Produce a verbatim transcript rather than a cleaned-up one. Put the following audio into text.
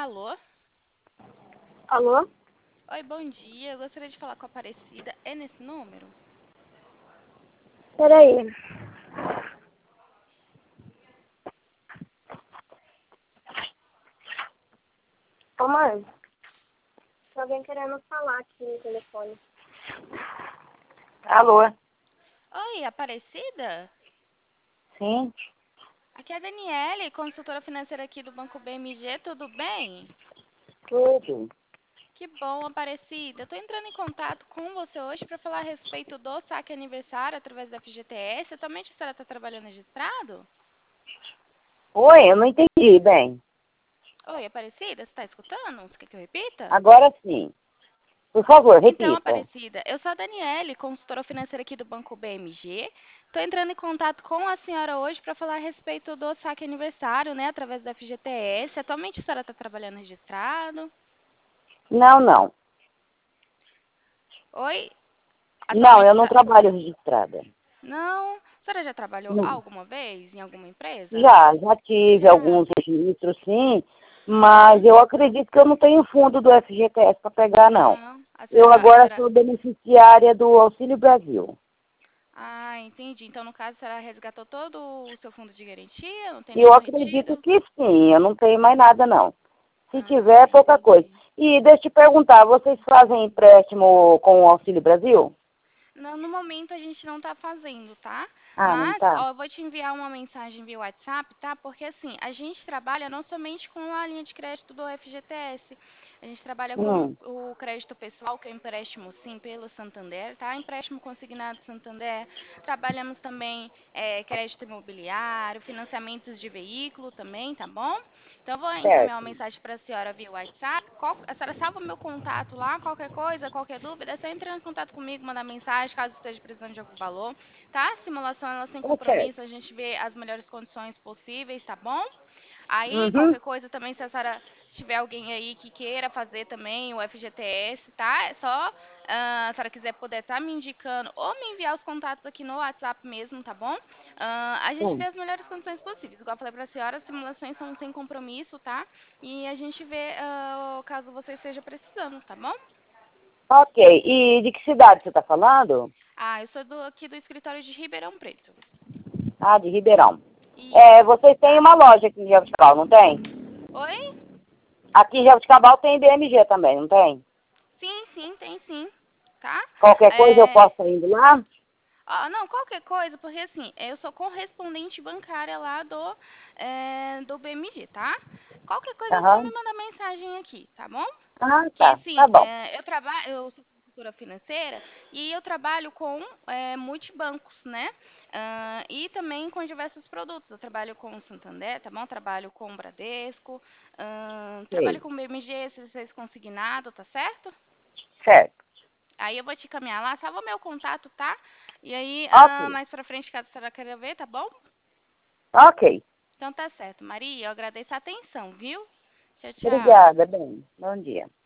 Alô? Alô? Oi, bom dia. Eu gostaria de falar com a Aparecida. É nesse número? Peraí. Ô, mãe. Tem alguém querendo falar aqui no telefone. Alô? Oi, Aparecida? Sim? Aqui é a Daniele, consultora financeira aqui do Banco B M G. Tudo bem? Tudo. Que bom, Aparecida. Eu tô entrando em contato com você hoje para falar a respeito do saque aniversário através da F G T S. Atualmente a senhora está trabalhando registrado? Oi, eu não entendi bem. Oi, Aparecida, você está escutando? Você quer que eu repita? Agora sim. Por favor, Então, repita. Aparecida, eu sou a Daniele, consultora financeira aqui do Banco B M G. Estou entrando em contato com a senhora hoje para falar a respeito do saque aniversário, né, através da F G T S. Atualmente a senhora está trabalhando registrado? Não, não. Oi? Não, Atualmente eu a não senhora... trabalho registrada. Não? A senhora já trabalhou Não. alguma vez em alguma empresa? Já, já tive Já. alguns registros, sim, mas Uhum. eu acredito que eu não tenho fundo do F G T S para pegar, não. Não. A Eu senhora, a agora senhora... sou beneficiária do Auxílio Brasil. Ah, entendi. Então, no caso, a senhora resgatou todo o seu fundo de garantia? Não tem Eu nenhum acredito retido? que sim, eu não tenho mais nada, não. Se Ah, tiver, é pouca coisa. entendi. E deixa eu te perguntar, vocês fazem empréstimo com o Auxílio Brasil? Não, no momento a gente não está fazendo, tá? Ah, não Mas, tá? ó, eu vou te enviar uma mensagem via WhatsApp, tá? Porque assim, a gente trabalha não somente com a linha de crédito do F G T S. A gente trabalha com Hum, o crédito pessoal, que é o empréstimo sim pelo Santander, tá? Empréstimo consignado Santander. Trabalhamos também é, crédito imobiliário, financiamentos de veículo também, tá bom? Então, eu vou encaminhar uma certo. mensagem para a senhora via WhatsApp. Qual, a senhora salva o meu contato lá, qualquer coisa, qualquer dúvida, é só entrar em contato comigo, mandar mensagem, caso esteja precisando de algum valor, tá? A simulação, ela sem Tá certo. compromisso, a gente vê as melhores condições possíveis, tá bom? Aí, Uhum. qualquer coisa também, se a senhora tiver alguém aí que queira fazer também o F G T S, tá? É só, ah, se a senhora quiser poder estar me indicando ou me enviar os contatos aqui no WhatsApp mesmo, tá bom? Ah, a gente vê Sim. as melhores condições possíveis. Igual eu falei pra senhora, as simulações são sem compromisso, tá? E a gente vê ah, o caso você esteja precisando, tá bom? Ok. E de que cidade você está falando? Ah, eu sou do, aqui do escritório de Ribeirão Preto. Ah, de Ribeirão. É, Isso, vocês têm tá? uma loja aqui em Jabuticabal, não tem? Oi? Aqui em Jabuticabal tem B M G também, não tem? Sim, sim, tem sim, tá? Qualquer coisa eu É, posso estar indo lá? ó, não, qualquer coisa, porque assim, eu sou correspondente bancária lá do, é, do B M G, tá? Qualquer coisa é só me Aham. mandar mensagem aqui, tá bom? Ah, Que tá. assim, Tá bom. é, eu trabalho, eu sou consultora financeira e eu trabalho com é, multibancos, né? Ah, e também com diversos produtos. Eu trabalho com o Santander, tá bom? Trabalho com o Bradesco, ah, trabalho Sei. com o B M G, se vocês consignado, tá certo? Certo. Aí eu vou te caminhar lá, salva meu contato, tá? E aí, ah, Ok. mais pra frente, caso a senhora queira ver, tá bom? Ok. Então tá certo. Maria, eu agradeço a atenção, viu? Tchau, tchau. Obrigada, bem. Bom dia.